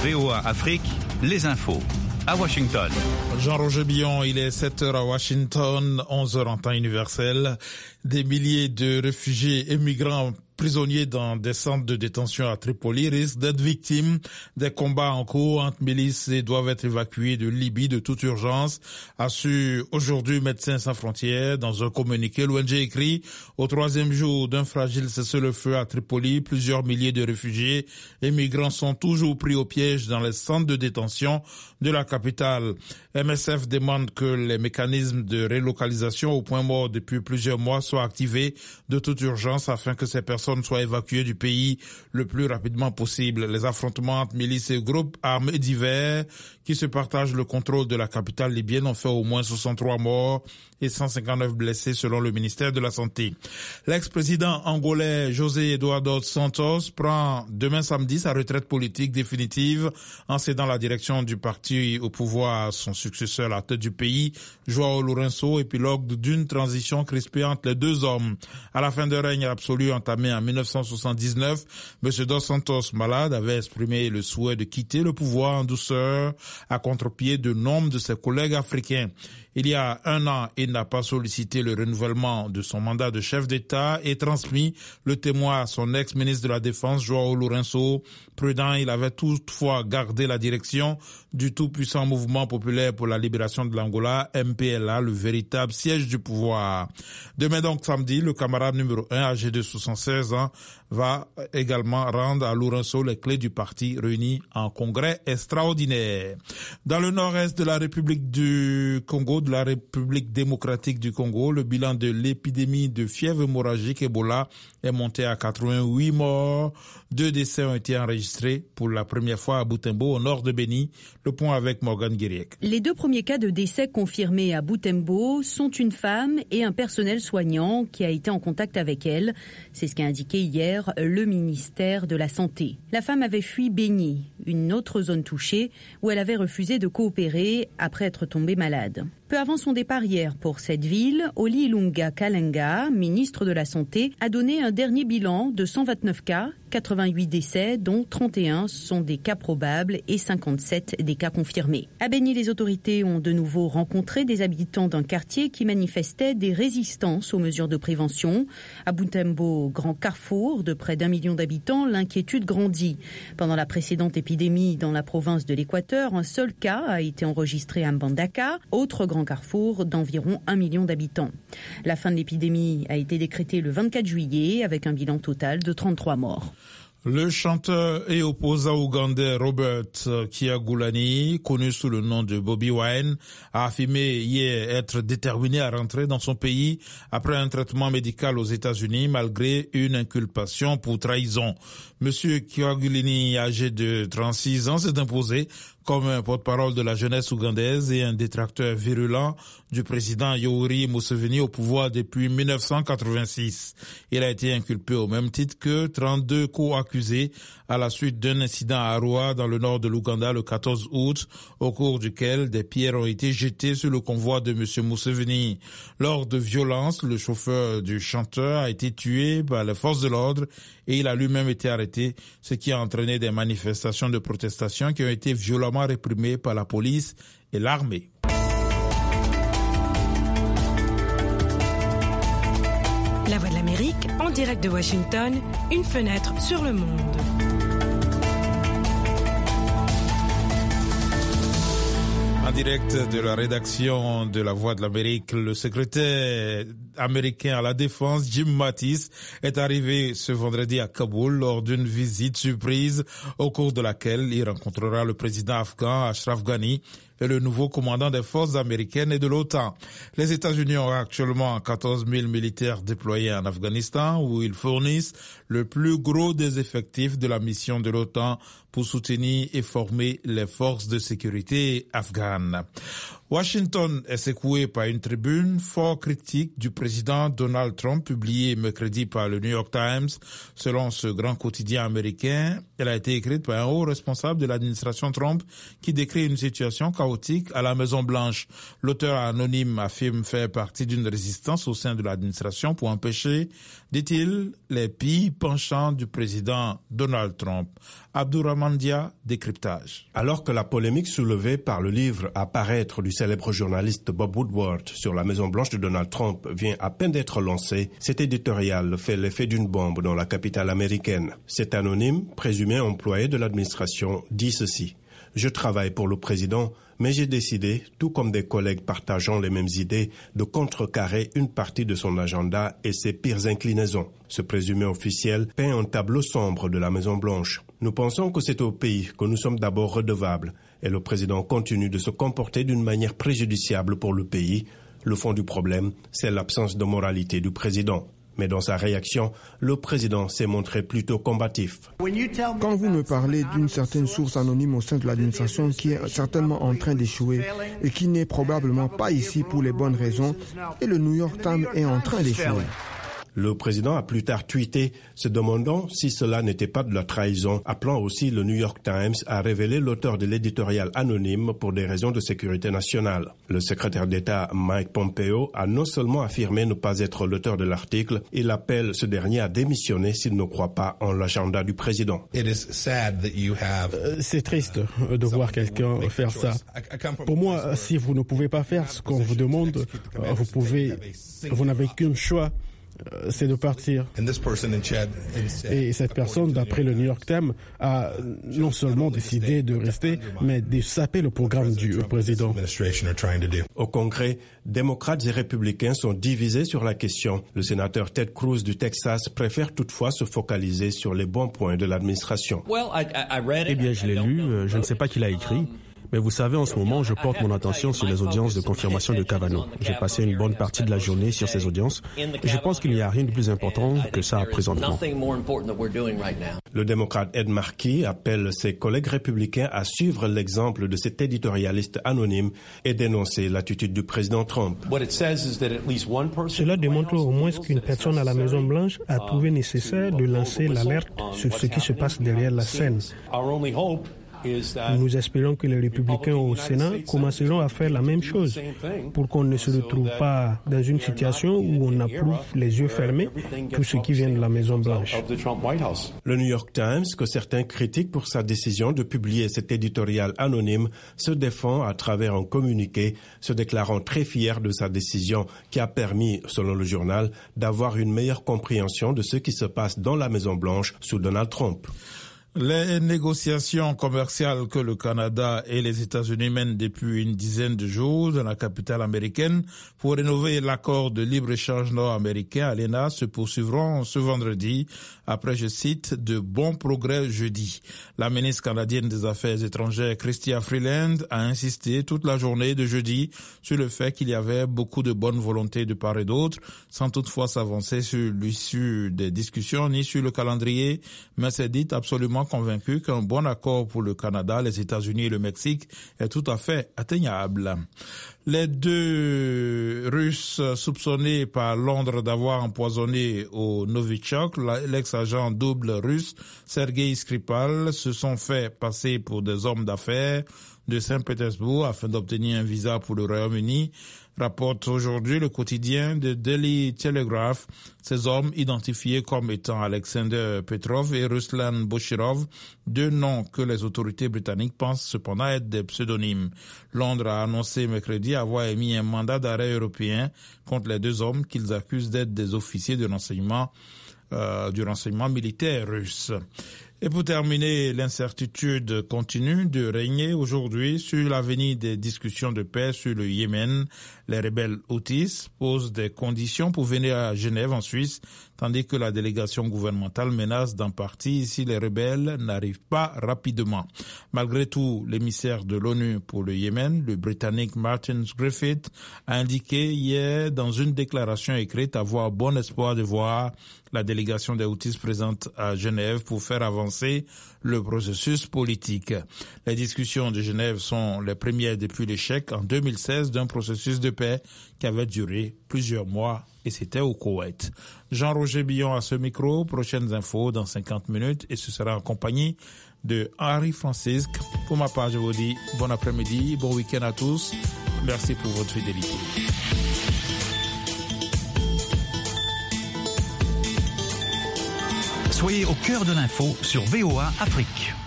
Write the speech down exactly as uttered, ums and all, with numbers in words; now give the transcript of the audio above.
V O A Afrique, les infos. À Washington. Jean-Roger Billon, il est sept heures à Washington, onze heures en temps universel. Des milliers de réfugiés et migrants prisonniers dans des centres de détention à Tripoli risquent d'être victimes des combats en cours entre milices et doivent être évacués de Libye de toute urgence, assure aujourd'hui Médecins sans frontières. Dans un communiqué, l'O N G écrit « Au troisième jour d'un fragile cessez-le-feu à Tripoli, plusieurs milliers de réfugiés et migrants sont toujours pris au piège dans les centres de détention de la capitale. M S F demande que les mécanismes de relocalisation au point mort depuis plusieurs mois soient activés de toute urgence afin que ces personnes soient évacuées du pays le plus rapidement possible. Les affrontements entre milices et groupes armés divers qui se partagent le contrôle de la capitale libyenne ont fait au moins soixante-trois morts et cent cinquante-neuf blessés selon le ministère de la Santé. L'ex-président angolais José Eduardo Santos prend demain samedi sa retraite politique définitive en cédant la direction du parti au pouvoir à son successeur à la tête du pays, João Lourenço, épilogue d'une transition crispée entre les deux hommes. À la fin d'un règne absolu entamé en mille neuf cent soixante-dix-neuf, M. Dos Santos, malade, avait exprimé le souhait de quitter le pouvoir en douceur à contre-pied de nombre de ses collègues africains. Il y a un an, il n'a pas sollicité le renouvellement de son mandat de chef d'État et transmis le témoin à son ex-ministre de la Défense, João Lourenço. Prudent, il avait toutefois gardé la direction du tout-puissant mouvement populaire pour la libération de l'Angola, M P L A, le véritable siège du pouvoir. Demain donc samedi, le camarade numéro un, âgé de soixante-seize ans, va également rendre à Lourenço les clés du parti réuni en congrès extraordinaire. Dans le nord-est de la République du Congo, de la République démocratique du Congo, le bilan de l'épidémie de fièvre hémorragique Ebola est monté à quatre-vingt-huit morts. Deux décès ont été enregistrés pour la première fois à Butembo, au nord de Beni. Le point avec Morgan Guiriec. Les deux premiers cas de décès confirmés à Butembo sont une femme et un personnel soignant qui a été en contact avec elle. C'est ce qu'a indiqué hier le ministère de la Santé. La femme avait fui Beni, une autre zone touchée, où elle avait refusé de coopérer après être tombée malade. Peu avant son départ hier pour cette ville, Oli Ilunga Kalenga, ministre de la Santé, a donné un dernier bilan de cent vingt-neuf cas, quatre-vingt-huit décès, dont trente et un sont des cas probables et cinquante-sept des cas confirmés. À Beni, les autorités ont de nouveau rencontré des habitants d'un quartier qui manifestaient des résistances aux mesures de prévention. À Butembo, grand carrefour de près d'un million d'habitants, l'inquiétude grandit. Pendant la précédente épidémie dans la province de l'Équateur, un seul cas a été enregistré à Mbandaka, autre grand carrefour d'environ un million d'habitants. La fin de l'épidémie a été décrétée le vingt-quatre juillet avec un bilan total de trente-trois morts. Le chanteur et opposant ougandais Robert Kyagulanyi, connu sous le nom de Bobi Wine, a affirmé hier être déterminé à rentrer dans son pays après un traitement médical aux États-Unis malgré une inculpation pour trahison. Monsieur Kyagulanyi, âgé de trente-six ans, s'est imposé comme un porte-parole de la jeunesse ougandaise et un détracteur virulent du président Yoweri Museveni au pouvoir depuis mille neuf cent quatre-vingt-six. Il a été inculpé au même titre que trente-deux co-accusés à la suite d'un incident à Arua dans le nord de l'Ouganda le quatorze août, au cours duquel des pierres ont été jetées sur le convoi de M. Museveni. Lors de violences, le chauffeur du chanteur a été tué par les forces de l'ordre et il a lui-même été arrêté, ce qui a entraîné des manifestations de protestation qui ont été violemment réprimées par la police et l'armée. La Voix de l'Amérique, en direct de Washington, une fenêtre sur le monde. En direct de la rédaction de La Voix de l'Amérique, le secrétaire américain à la Défense, Jim Mattis, est arrivé ce vendredi à Kaboul lors d'une visite surprise au cours de laquelle il rencontrera le président afghan Ashraf Ghani et le nouveau commandant des forces américaines et de l'OTAN. Les États-Unis ont actuellement quatorze mille militaires déployés en Afghanistan où ils fournissent le plus gros des effectifs de la mission de l'OTAN pour soutenir et former les forces de sécurité afghanes. Washington est secoué par une tribune fort critique du président Donald Trump publiée mercredi par le New York Times. Selon ce grand quotidien américain, elle a été écrite par un haut responsable de l'administration Trump qui décrit une situation chaotique à la Maison-Blanche. L'auteur anonyme affirme faire partie d'une résistance au sein de l'administration pour empêcher, dit-il, les pires penchants du président Donald Trump. Abdourahmane Dia, décryptage. Alors que la polémique soulevée par le livre à paraître du célèbre journaliste Bob Woodward sur la Maison-Blanche de Donald Trump vient à peine d'être lancée, cet éditorial fait l'effet d'une bombe dans la capitale américaine. Cet anonyme, présumé employé de l'administration, dit ceci. « Je travaille pour le président, mais j'ai décidé, tout comme des collègues partageant les mêmes idées, de contrecarrer une partie de son agenda et ses pires inclinaisons. » Ce présumé officiel peint un tableau sombre de la Maison-Blanche. Nous pensons que c'est au pays que nous sommes d'abord redevables et le président continue de se comporter d'une manière préjudiciable pour le pays. Le fond du problème, c'est l'absence de moralité du président. Mais dans sa réaction, le président s'est montré plutôt combatif. Quand vous me parlez d'une certaine source anonyme au sein de l'administration qui est certainement en train d'échouer et qui n'est probablement pas ici pour les bonnes raisons, et le New York Times est en train d'échouer. Le président a plus tard tweeté, se demandant si cela n'était pas de la trahison, appelant aussi le New York Times à révéler l'auteur de l'éditorial anonyme pour des raisons de sécurité nationale. Le secrétaire d'État Mike Pompeo a non seulement affirmé ne pas être l'auteur de l'article, il appelle ce dernier à démissionner s'il ne croit pas en l'agenda du président. C'est triste de voir quelqu'un faire ça. Pour moi, si vous ne pouvez pas faire ce qu'on vous demande, vous pouvez, vous n'avez qu'un choix. C'est de partir. Et cette personne, d'après le New York Times, a non seulement décidé de rester, mais de saper le programme du président. Au Congrès, démocrates et républicains sont divisés sur la question. Le sénateur Ted Cruz du Texas préfère toutefois se focaliser sur les bons points de l'administration. Eh bien, je l'ai lu, je ne sais pas qui l'a écrit. Mais vous savez, en ce moment, je porte mon attention sur les audiences de confirmation de Kavanaugh. J'ai passé une bonne partie de la journée sur ces audiences et je pense qu'il n'y a rien de plus important que ça présentement. Le démocrate Ed Markey appelle ses collègues républicains à suivre l'exemple de cet éditorialiste anonyme et dénoncer l'attitude du président Trump. Cela démontre au moins qu'une personne à la Maison-Blanche a trouvé nécessaire de lancer l'alerte sur ce qui se passe derrière la scène. Nous espérons que les républicains au Sénat commenceront à faire la même chose pour qu'on ne se retrouve pas dans une situation où on approuve les yeux fermés tout ce qui vient de la Maison-Blanche. Le New York Times, que certains critiquent pour sa décision de publier cet éditorial anonyme, se défend à travers un communiqué, se déclarant très fier de sa décision qui a permis, selon le journal, d'avoir une meilleure compréhension de ce qui se passe dans la Maison-Blanche sous Donald Trump. Les négociations commerciales que le Canada et les États-Unis mènent depuis une dizaine de jours dans la capitale américaine pour rénover l'accord de libre-échange nord-américain A L E N A se poursuivront ce vendredi après, je cite, de bons progrès jeudi. La ministre canadienne des Affaires étrangères, Chrystia Freeland, a insisté toute la journée de jeudi sur le fait qu'il y avait beaucoup de bonne volonté de part et d'autre, sans toutefois s'avancer sur l'issue des discussions ni sur le calendrier, mais s'est dit absolument convaincu qu'un bon accord pour le Canada, les États-Unis et le Mexique est tout à fait atteignable. Les deux Russes soupçonnés par Londres d'avoir empoisonné au Novichok, l'ex-agent double russe Sergei Skripal, se sont fait passer pour des hommes d'affaires de Saint-Pétersbourg afin d'obtenir un visa pour le Royaume-Uni, rapporte aujourd'hui le quotidien de Daily Telegraph. Ces hommes, identifiés comme étant Alexander Petrov et Ruslan Boshirov, deux noms que les autorités britanniques pensent cependant être des pseudonymes. Londres a annoncé mercredi avoir émis un mandat d'arrêt européen contre les deux hommes qu'ils accusent d'être des officiers de renseignement, euh, du renseignement militaire russe. Et pour terminer, l'incertitude continue de régner aujourd'hui sur l'avenir des discussions de paix sur le Yémen. Les rebelles houthis posent des conditions pour venir à Genève en Suisse, tandis que la délégation gouvernementale menace d'en partir si les rebelles n'arrivent pas rapidement. Malgré tout, l'émissaire de l'ONU pour le Yémen, le Britannique Martin Griffiths, a indiqué hier dans une déclaration écrite avoir bon espoir de voir la délégation des Houthis présente à Genève pour faire avancer le processus politique. Les discussions de Genève sont les premières depuis l'échec en deux mille seize d'un processus de paix qui avait duré plusieurs mois et c'était au Koweït. Jean-Roger Billon à ce micro, prochaines infos dans cinquante minutes et ce sera en compagnie de Henri Francisque. Pour ma part, je vous dis bon après-midi, bon week-end à tous. Merci pour votre fidélité. Soyez au cœur de l'info sur V O A Afrique.